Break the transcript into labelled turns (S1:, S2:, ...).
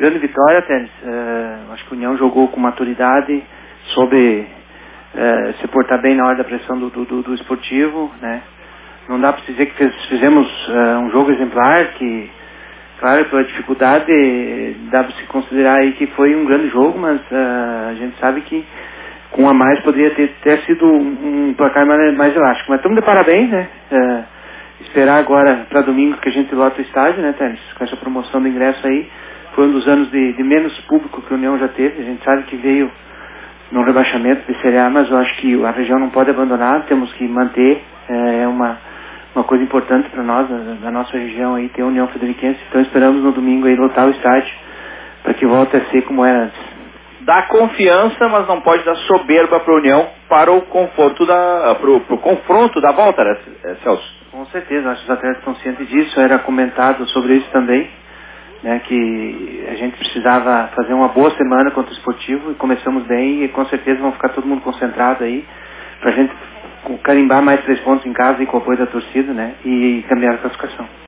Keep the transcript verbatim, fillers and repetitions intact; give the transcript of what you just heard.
S1: Grande vitória, Tênis. Uh, acho que a União jogou com maturidade, soube uh, se portar bem na hora da pressão do, do, do esportivo, né? Não dá para dizer que fez, fizemos uh, um jogo exemplar, que, claro, pela dificuldade, dá para se considerar aí que foi um grande jogo, mas uh, a gente sabe que com a mais poderia ter, ter sido um, um placar mais, mais elástico. Mas estamos de parabéns, né? Uh, esperar agora para domingo que a gente lota o estádio, né, Tênis? Com essa promoção do ingresso aí. Foi um dos anos de, de menos público que a União já teve. A gente sabe que veio no rebaixamento de Série A, mas eu acho que a região não pode abandonar, temos que manter. É uma, uma coisa importante para nós, da, da nossa região aí, ter a União Frederiquense. Então esperamos no domingo aí lotar o estádio para que volte a ser como era antes.
S2: Dá confiança, mas não pode dar soberba para a União para o conforto da, pro, pro confronto da volta, né, Celso?
S1: Com certeza, acho que os atletas estão cientes disso, era comentado sobre isso também, né, que a gente precisava fazer uma boa semana contra o esportivo e começamos bem e com certeza vão ficar todo mundo concentrado aí para a gente carimbar mais três pontos em casa e com o apoio da torcida, né, e caminhar a classificação.